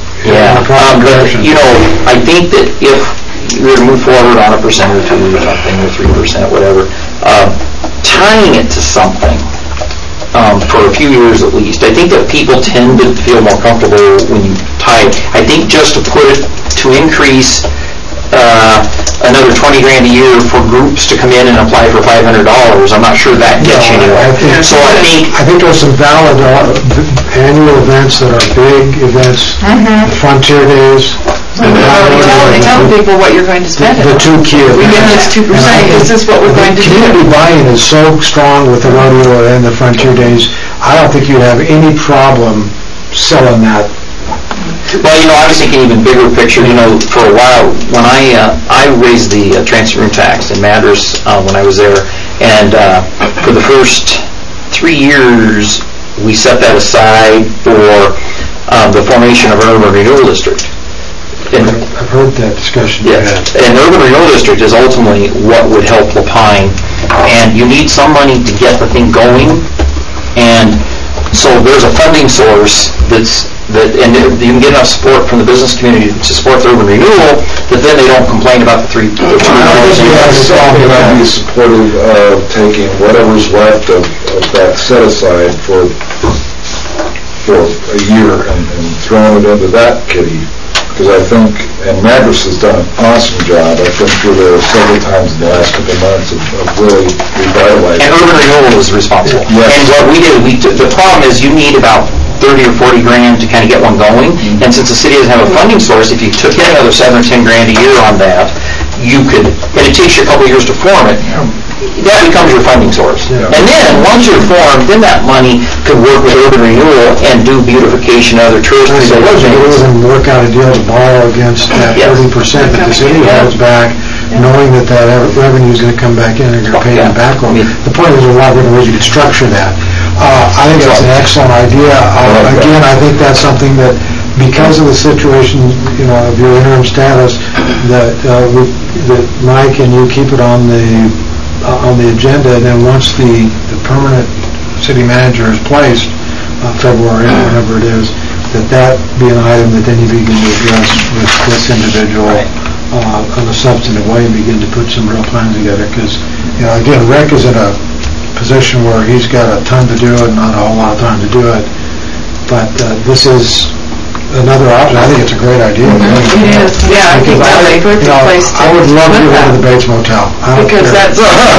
I think that if we were to move forward on 1% or 2% or something, or 3%, whatever, tying it to something for a few years at least, I think that people tend to feel more comfortable when you tie it. I think just to put it to increase another $20,000 a year for groups to come in and apply for $500, I'm not sure that gets you anywhere. I think there's some valid annual events that are big events, the Frontier Days. Tell people what you're going to spend. The 2 key events. We get this 2%. Is this what we're going to do? Community buy-in is so strong with the rodeo and the Frontier Days. I don't think you'd have any problem selling that. Well, I was thinking even bigger picture, for a while, when I raised the transfer room tax in Madras when I was there, and for the first 3 years, we set that aside for the formation of an urban renewal district. I've heard that discussion. Yeah, and urban renewal district is ultimately what would help Lapine, and you need some money to get the thing going, and so there's a funding source and you can get enough support from the business community to support the urban renewal, that then they don't complain about the $2 million. I'd be supportive of taking whatever's left of that set aside for a year and throwing it into that kitty. Because I think, and Madras has done an awesome job. I've been through there several times in the last couple of months of really revitalizing. And urban renewal is responsible. Yes. And what we did, the problem is you need about 30 or 40 grand to kind of get one going. And since the city doesn't have a funding source, if you took in another 7 or 10 grand a year on that, you could, and it takes you a couple of years to form it, that becomes your funding source. Yeah. And then, once you're formed, then that money could work with urban renewal and do beautification and other tourist So it wasn't work out a deal to borrow against that 30% that the city holds back, knowing that revenue is going to come back in and you're going to pay them back on. The point is, there are a lot of different ways you could structure that. I think that's an excellent idea. Again, I think that's something that, because of the situation, of your interim status, that Mike and you keep it on the agenda, and then once the permanent city manager is placed, February, whenever it is, that be an item that then you begin to address with this individual in a substantive way and begin to put some real plans together. Because, again, Rick is in a position where he's got a ton to do and not a whole lot of time to do it. But this is another option. I think it's a great idea. It is. Yeah, I think that's a perfect place to. I would love to go to the Bates Motel. Because that's.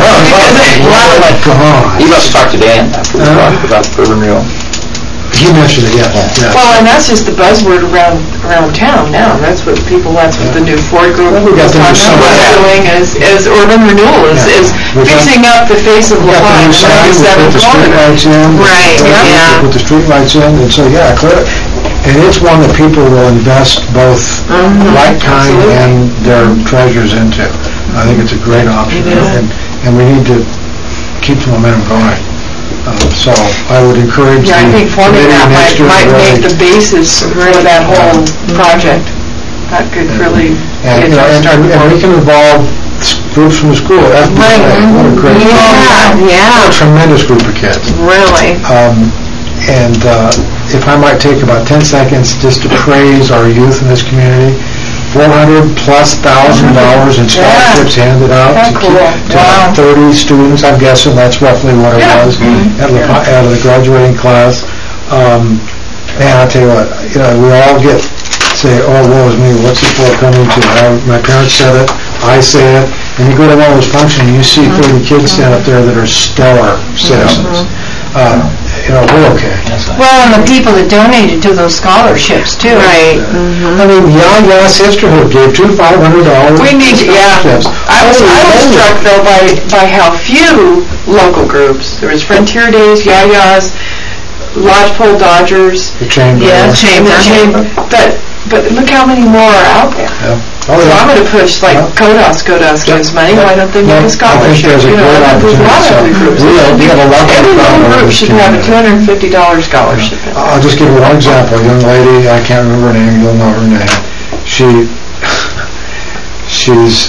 Come on. You must talk to Dan about urban renewal. He mentioned it, yes. Well, and that's just the buzzword around town now. That's what the new Ford group is talking about doing is urban renewal, is fixing up the face of LaPine. Put the streetlights in. Right, yeah. Put the streetlights in, and so, clearly. And it's one that people will invest both like kind and their treasures into. I think it's a great option, and we need to keep the momentum going. So I would encourage I think forming that might make the basis for that whole project. That could really and we can involve groups from the school. What a great what a tremendous group of kids. Really. And if I might take about 10 seconds just to praise our youth in this community, $400,000+ in scholarships handed out to 30 students. I'm guessing that's roughly what it was out of the graduating class. Man, I'll tell you what, we all say, oh, woe is me, what's it for coming to? My parents said it, I say it, and you go to one of those functions and you see 30 kids stand up there that are stellar citizens. We're okay. Well, and the people that donated to those scholarships, too. Right. I mean, Yaya Sisterhood gave $500. We need to, I was struck, though, by how few local groups. There was Frontier Days, Yaya's, Lodgepole Dodgers. The Chamber. Yeah, Chamber. But look how many more are out there. Yeah. So I'm going to push, KODOS gives money. Why don't they make a scholarship? There's a great There's a lot of other groups. Every little group should have a $250 scholarship. I'll just give you one example. A young lady, I can't remember her name, you'll know her name. She's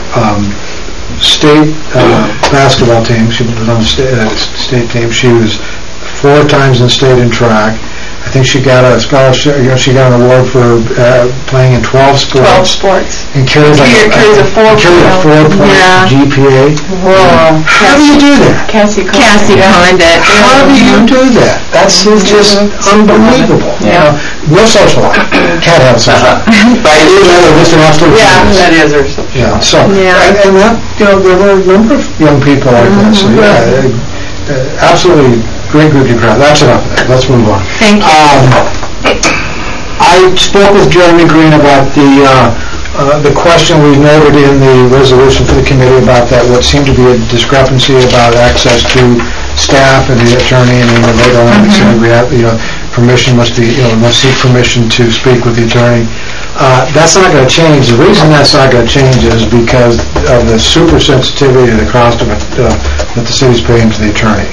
state basketball team. She was on the state team. She was 4 times in state in track. I think she got a scholarship. She got an award for playing in 12 sports. 12 sports. And carries a 4-point GPA. Whoa. How do you do that? Cassie behind it. How do you do that? That's just unbelievable. Yeah. No social life. Can't have a social life. Just an absolute genius. That is her social life. Yeah. So, and that, there were a number of young people like that. So, absolutely. Great group of crowd. That's enough of that. Let's move on. Thank you. I spoke with Jeremy Green about the question we noted in the resolution for the committee about that, what seemed to be a discrepancy about access to staff and the attorney, and then later on, permission must seek permission to speak with the attorney. That's not going to change. The reason that's not going to change is because of the super sensitivity of the cost of it that the city's paying to the attorney.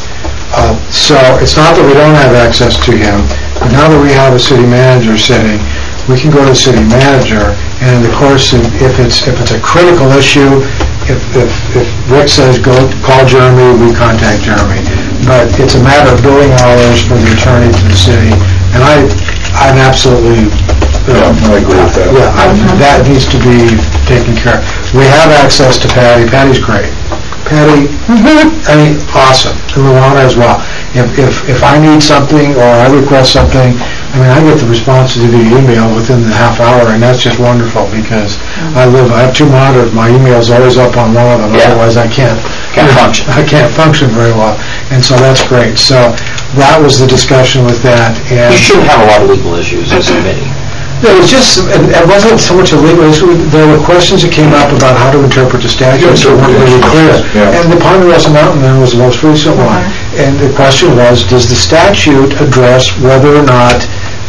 So it's not that we don't have access to him, but now that we have a city manager sitting, we can go to the city manager, and of course, if it's a critical issue, if Rick says go call Jeremy, we contact Jeremy. But it's a matter of billing hours for the attorney to the city, and I'm absolutely. I agree with that. Yeah, that needs to be taken care of. We have access to Patty. Patty's great. Patty, I mean, awesome. And Luana as well. If I need something or I request something, I mean, I get the response to the email within the half hour, and that's just wonderful because I have two monitors. My email's always up on one of them, otherwise I can't function. I can't function very well, and so that's great. So that was the discussion with that. And you shouldn't have a lot of legal issues as a committee. It was just, it wasn't so much a legal issue. There were questions that came up about how to interpret the statute, so it weren't really clear. And the Ponderosa Mountain then was the most recent one. And the question was, does the statute address whether or not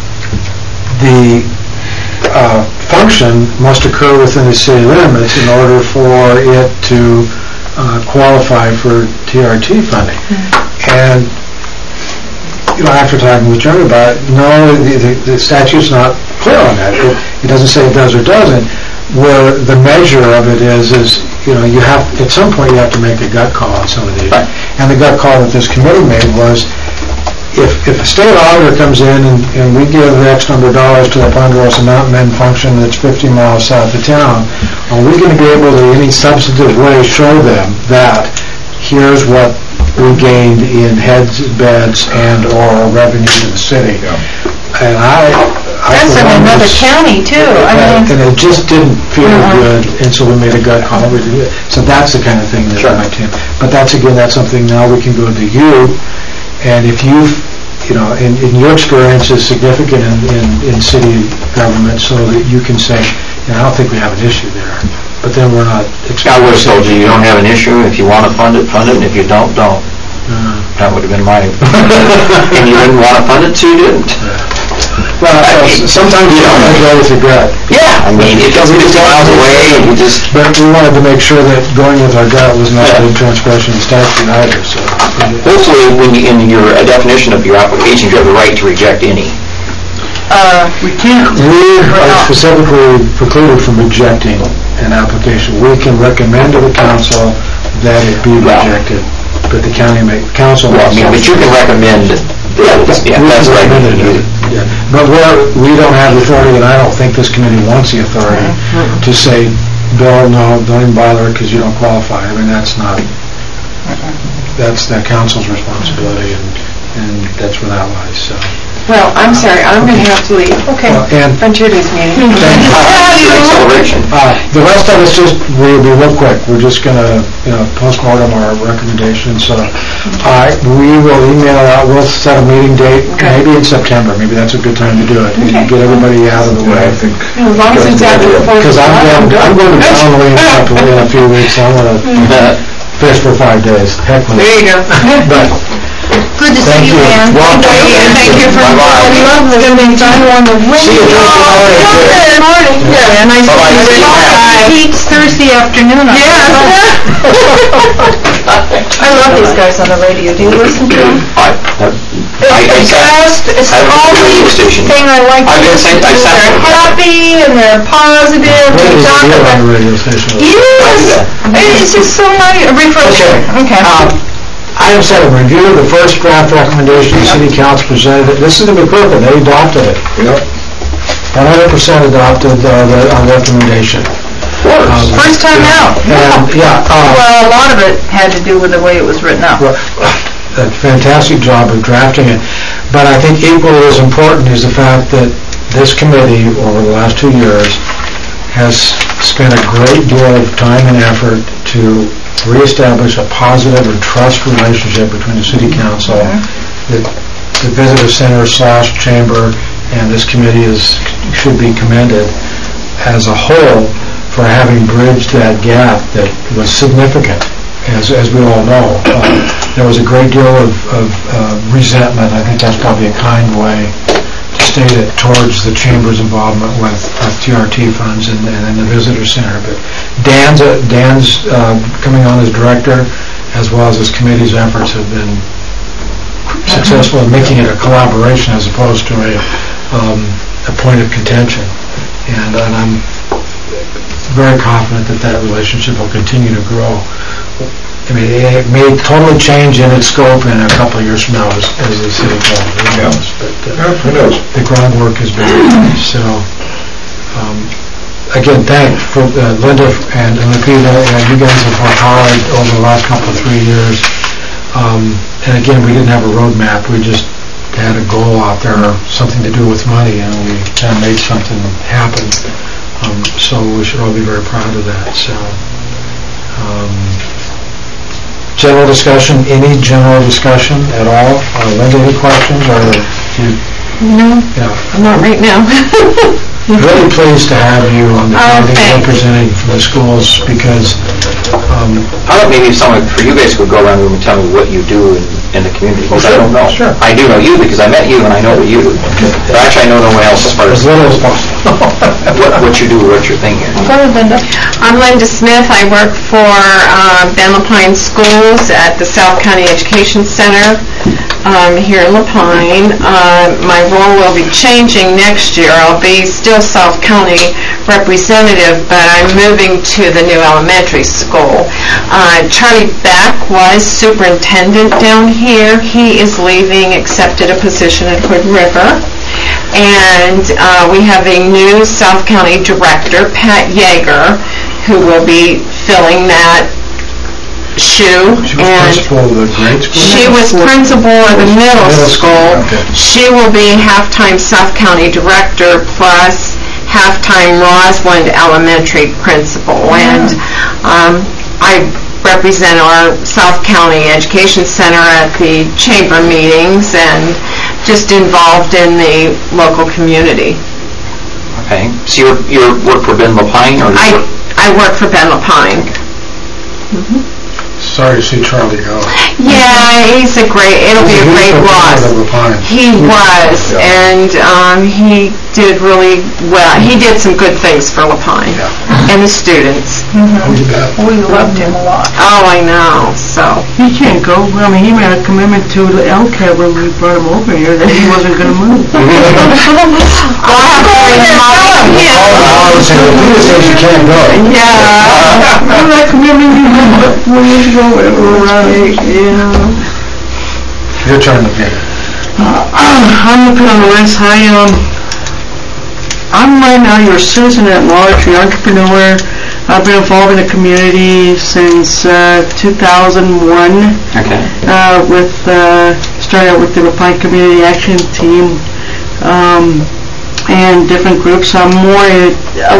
the function must occur within the city limits in order for it to qualify for TRT funding? And after talking with Jeremy about it, no, the statute's not clear on that. It doesn't say it does or doesn't. Where the measure of it is you have, at some point you have to make a gut call on some of these. And the gut call that this committee made was, if a state auditor comes in and we give X number of dollars to the Ponderosa Mountain Men function that's 50 miles south of town, are we going to be able to, in any substantive way, show them that here's what we gained in heads, beds, and or revenue to the city? And that's in another county too. And it just didn't feel good, and so we made a gut call. So that's the kind of thing that my team. But that's something now we can go to you, and if you've, in your experience is significant in city government, so that you can say, I don't think we have an issue there. But then we're not. I would have told you don't have an issue. If you want to fund it, and if you don't. That would have been my. And you didn't want to fund it, so you didn't. Well, sometimes you don't have to go with your gut. Yeah, I mean, it doesn't get miles away, and you just. But we wanted to make sure that going with our gut was not a transgression of statute either. So. Hopefully, in your definition of your application, you have the right to reject any. We can't. We are specifically precluded from rejecting an application. We can recommend to the council that it be rejected, but the council. But you can recommend. That's right. But we don't have the authority, and I don't think this committee wants the authority to say, Bill, no, don't even bother because you don't qualify. I mean, that's the council's responsibility, and that's where that lies. So. Well, I'm sorry, I'm going to have to leave. Okay. From today's meeting. Acceleration. The rest of us we'll be real quick. We're just going to, postmortem our recommendations. So we will email out, we'll set a meeting date, maybe in September. Maybe that's a good time to do it. Okay. Get everybody out of the way. I think. As long as it's after the 4th. Because I'm going to Donnelly in a few weeks. I'm going to fish for 5 days. Heck with it. There you go. But, good to see you, Ann. Thank you for spending time on the wind. See you Good morning. Yeah, nice to see you. Pete's Thursday afternoon. I love these guys on the radio. Do you listen to them? It's the only thing I like to listen to. They're happy and they're positive. They talk about the radio station. Yes. It's just so nice. Refreshing. Okay. Item 7, review the first draft recommendation the city council presented. This is the McCormick. They adopted it. 100% adopted our recommendation. First time out. Well, a lot of it had to do with the way it was written up. A fantastic job of drafting it. But I think equally as important is the fact that this committee, over the last 2 years, has spent a great deal of time and effort to reestablish a positive and trust relationship between the city council, the visitor center / chamber, and this committee should be commended as a whole for having bridged that gap that was significant. as we all know. There was a great deal of resentment. I think that's probably a kind way to state it towards the Chamber's involvement with TRT funds and the visitor center. But Dan's coming on as director, as well as his committee's efforts have been successful in making it a collaboration as opposed to a point of contention. And I'm very confident that relationship will continue to grow. I mean, it may totally change in its scope in a couple of years from now as the city goes. Who knows? The groundwork has been laid. So, again, thanks for Linda and Lapita. You guys have worked hard over the last couple of 3 years. And again, we didn't have a roadmap. We just had a goal out there, something to do with money, and we kind of made something happen. So we should all be very proud of that. So. General discussion, any general discussion at all? Linda, any questions? Or No, not right now. Really pleased to have you on the committee representing the schools because... How about maybe if someone, for you guys, could go around the room and tell me what you do in the community, because I don't know. Sure. I do know you because I met you and I know what you do. But actually I know no one else as far as little as possible. what you do, what your thing is. Go ahead, Linda. I'm Linda Smith. I work for Ben Lapine Schools at the South County Education Center here in Lapine. My role will be changing next year. I'll be still South County representative, but I'm moving to the new elementary school. Charlie Beck was superintendent down here. He is leaving, accepted a position at Hood River. And we have a new South County director, Pat Yeager, who will be filling that shoe. She was principal of the grade school? She was principal of the middle school. Okay. She will be half-time South County director plus half-time Roslyn Elementary principal. And I represent our South County Education Center at the chamber meetings and just involved in the local community. Okay. So you work for Ben Lapine? Or I work for Ben Lapine. Sorry to see Charlie go. Yeah, it'll be a great loss. He was, and he did really well. He did some good things for Lapine and the students. We loved him a lot. Oh, I know, so. He can't go. I mean, he made a commitment to the LCAB when we brought him over here that he wasn't going to move. I'll have to remind him. Lapita says you can't go. Yeah. Remember that commitment you made 4 years ago? Your turn, Lapita. I'm looking on the list. I'm right now your citizen at large, your entrepreneur. I've been involved in the community since 2001. Okay. Started out with the Lapine Community Action Team and different groups. mainly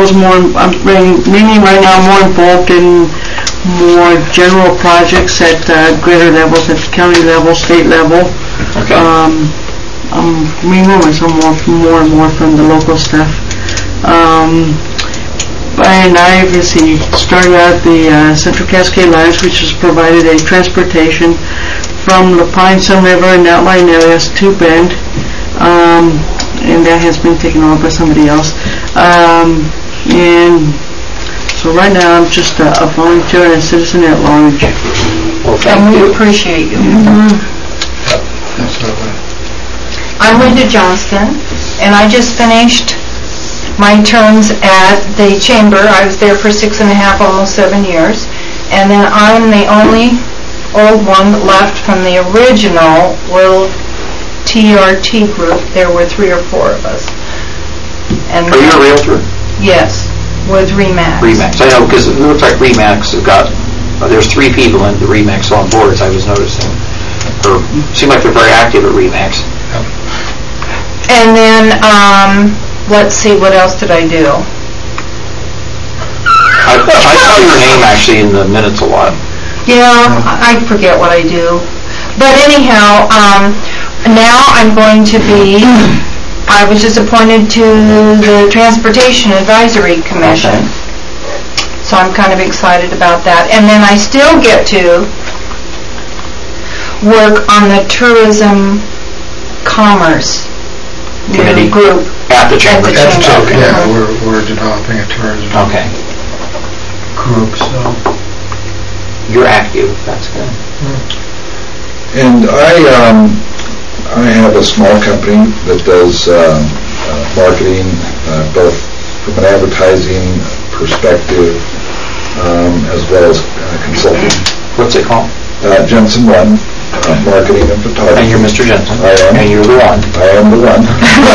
right now I'm more involved in more general projects at greater levels, at the county level, state level. Okay. I'm removing some more and more from the local stuff. And I started out the Central Cascade Lines, which has provided a transportation from Lapine, Sun River, and outlying areas to Bend. And that has been taken over by somebody else. And so right now I'm just a volunteer and a citizen at large. Well, thank And we you. appreciate you. Absolutely. I'm Linda Johnston, and I just finished my terms at the chamber. I was there for 6.5, almost 7 years. And then I'm the only old one left from the original little TRT group. There were 3 or 4 of us. And Are you a realtor? Yes, with RE/MAX. RE/MAX. I know, because it looks like RE/MAX has got, there's 3 people in the RE/MAX on boards, I was noticing. Seem like they're very active at RE/MAX. And then, let's see, what else did I do? I saw your name actually in the minutes a lot. Yeah, I forget what I do. But anyhow, now I'm going to be, I was just appointed to the Transportation Advisory Commission. So I'm kind of excited about that. And then I still get to work on the tourism commerce Committee group. At the chamber. At the chamber. Yeah, we're developing a tourism Okay. group, so. You're active, that's good. And I have a small company that does marketing, both from an advertising perspective as well as consulting. What's it called? Jensen One, marketing and photography. And you're Mr. Jensen. I am. And you're the one. I am the one.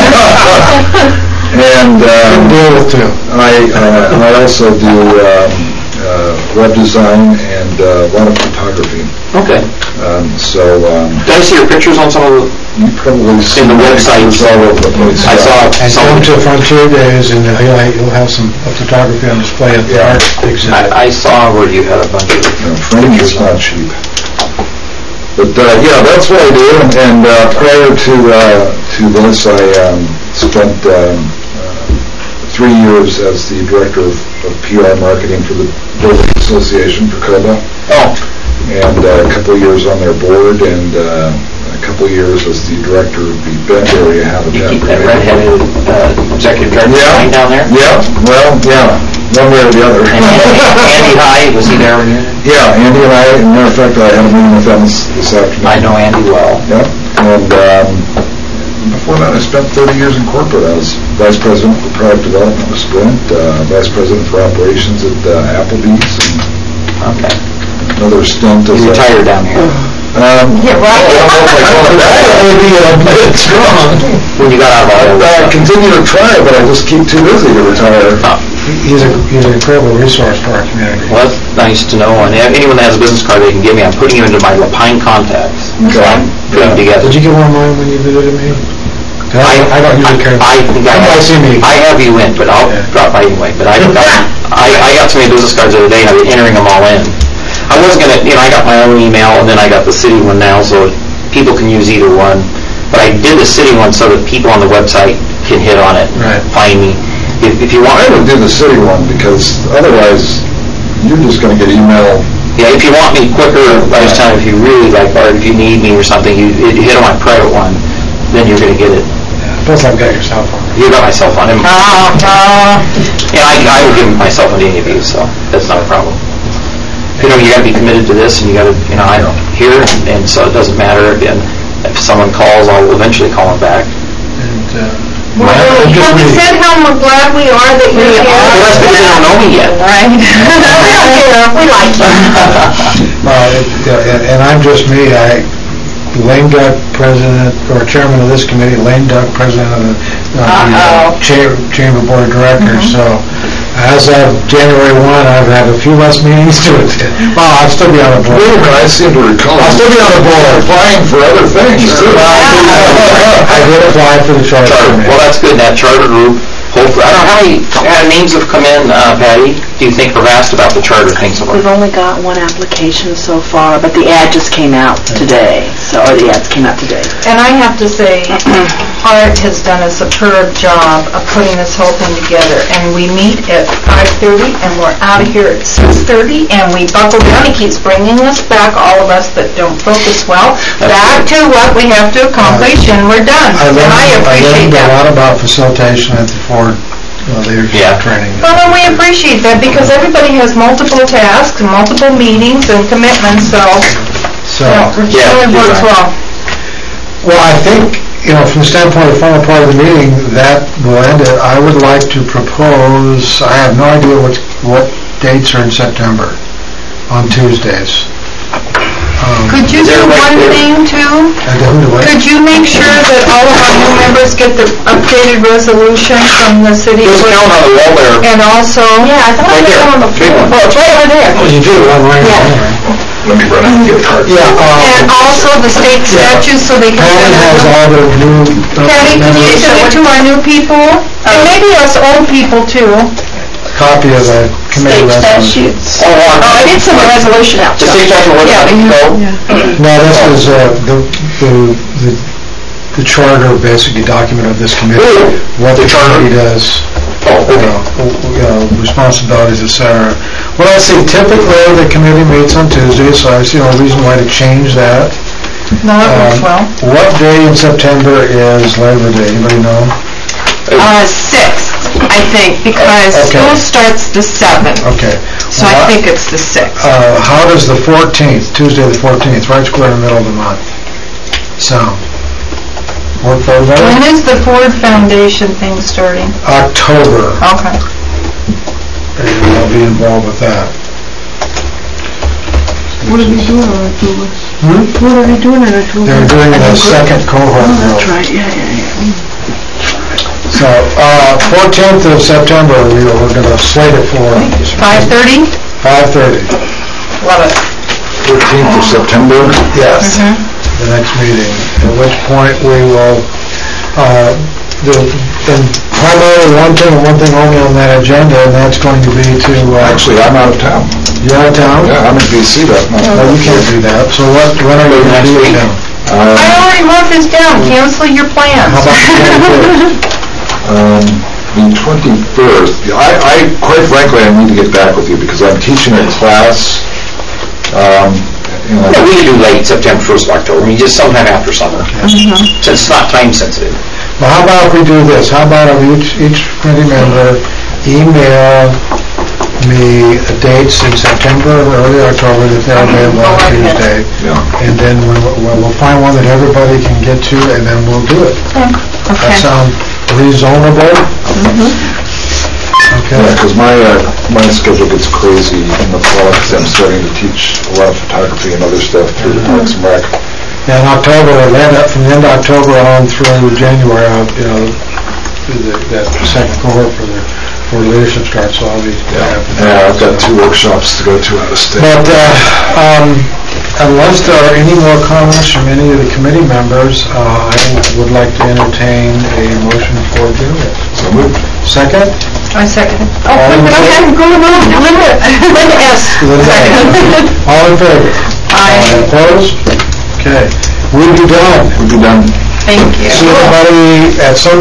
And Deal with two. I also do web design and a lot of photography. Okay. Did I see your pictures on some of the... You probably see In the websites. all over the place. I saw And some... come to Frontier Days, and you'll have some photography on display at the Yeah. art exhibit. I saw where you had a bunch of... Framing is not cheap. But yeah, that's what I do. And prior to this, I spent 3 years as the director of PR marketing for the Building Association for COBA. Oh. And a couple of years on their board, and a couple of years as the director of the Bend Area Habitat. You keep that redheaded executive director right down there? Yeah, well, yeah, one way or the other. And Andy High, was he there when you... Yeah, Andy and I, as a matter of fact, I had a meeting with them this afternoon. I know Andy well. Yeah, and before that, I spent 30 years in corporate. I was vice president for product development with Sprint, vice president for operations at Applebee's, and Okay. another stint as You retired down here. Yeah, right. I don't know if I call it that. That would be a bit strong. When you got out of all I that. continue to try, but I just keep too busy to retire. He's an incredible resource for our community. Well, that's nice to know. And anyone that has a business card they can give me, I'm putting you into my Lapine contacts. So I'm putting together. Did you get one of mine when you visited me? I don't usually carry. I think Come by, see me. I have you in, but I'll drop by anyway. But I got so many business cards the other day, and I've been entering them all in. I wasn't gonna, I got my own email, and then I got the city one now, so people can use either one. But I did the city one so that people on the website can hit on it, and find me. If you want, I would do the city one, because otherwise, you're just going to get email. yeah, if you want me quicker, by this time, if you really like, or if you need me or something, you hit on my private one, then you're gonna get it. Plus, I've got your cell phone. You got my cell phone. And I would give my cell phone to any of you, so that's not a problem. You got to be committed to this, and you got to, I don't here, and so it doesn't matter. And if someone calls, I'll eventually call them back. And, Have we said how glad we are that you're here? Well, that's because they don't know me yet. Right. We like you. and I'm just me. Lane Duck, president, or chairman of this committee, Lane Duck, president of the Chamber Board of Directors. So as of January 1, I've had a few less meetings to attend. Well, I'll still be on the board. I seem to recall. I'll still be on the board. Applying for other things, too. I did apply for the charter committee. Well, that's good. That charter group, hopefully, I don't know how many names have come in, Patty, do you think, or asked about the charter thing so far? We've only got one application so far, but the ad just came out today, or the ads came out today. And I have to say, Art has done a superb job of putting this whole thing together. And we meet at 5:30, and we're out of here at 6:30, and we buckle down. He keeps bringing us back, all of us that don't focus well, back to what we have to accomplish, and we're done. And I appreciate I learned a that. lot about facilitation at the Ford leadership training. Well, and we appreciate that, because everybody has multiple tasks, and multiple meetings and commitments, so it really works well. Well, I think, from the standpoint of the final part of the meeting, that will end it. I would like to propose, I have no idea what dates are in September on Tuesdays. Could you do one thing, too? Could you make sure that all of our new members get the updated resolution from the city clerk? There's on the wall there. And also... Yeah, I thought Right it was there. on the Big floor. one. Oh, it's right over there. Oh, you do? Let me run out and get a card. And also the state statutes, so they can... Patty has all the new... Patty, can you send it to our new people? And maybe us old people, too. Copy of the committee resolution. Oh, I did send a resolution out. The state statute, what about No, this is the charter, basically, document of this committee. What the committee does. Oh, okay. Responsibilities, et cetera. Well, I see typically the committee meets on Tuesday, so I see no reason why to change that. No, that works well. What day in September is Labor Day? Anybody know? 6th, I think, because Okay. school starts the 7th. Okay. So I think it's the 6th. How does the 14th, Tuesday the 14th, right square in the middle of the month, sound? Work for everybody? When is the Ford Foundation thing starting? October, Okay. and I'll be involved with that. What are they doing in October? Hmm? What are they doing in October? They're doing the second cohort Oh, that's growth. right, yeah. So, 14th of September, we're going to slate it for 5:30? 5:30. Love it. 14th of September? Yes, the next meeting, at which point we will, and primarily one thing and one thing only on that agenda, and that's going to be to, Actually, I'm out of town. you're out of town? Yeah, I'm in BC that month. No, you can't do that, so when are you going to be in town? I already wrote this down. Cancel your plans. How about the 21st? The 21st, I quite frankly, I need to get back with you because I'm teaching a class. No, we can do late September, 1st of October, I mean, just sometime after summer, since it's not time sensitive. Well, how about if we do this? How about if each committee member email me dates in September or early October that they're available on Tuesday? Yeah. And then we'll find one that everybody can get to, and then we'll do it. That Okay. sound reasonable? Okay. Yeah, because my schedule gets crazy in the fall because I'm starting to teach a lot of photography and other stuff through the Parks and Rec. Yeah, in October, from the end of October on through January, that second cohort for leadership starts, so I'll be... Yeah, I've got 2 workshops to go to out of state. But unless there are any more comments from any of the committee members, I would like to entertain a motion for adjournment. So moved. Second? I second it. All in favor? Go on. Linda S. All in favor? Aye. Opposed? Okay. We'll be done. We'll be done. Thank you. See everybody at some